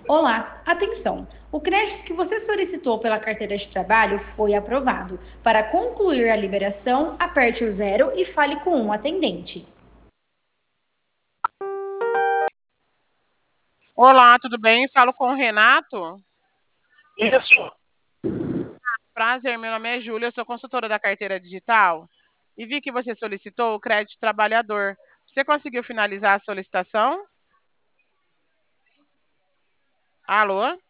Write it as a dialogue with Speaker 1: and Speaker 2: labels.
Speaker 1: Olá, atenção! O crédito que você solicitou pela carteira de trabalho foi aprovado. Para concluir a liberação, aperte o zero e fale com um atendente.
Speaker 2: Olá, tudo bem? Falo com o Renato.
Speaker 3: Isso.
Speaker 2: Prazer, meu nome é Júlia, eu sou consultora da carteira digital e vi que você solicitou o crédito trabalhador. Você conseguiu finalizar a solicitação? Alô?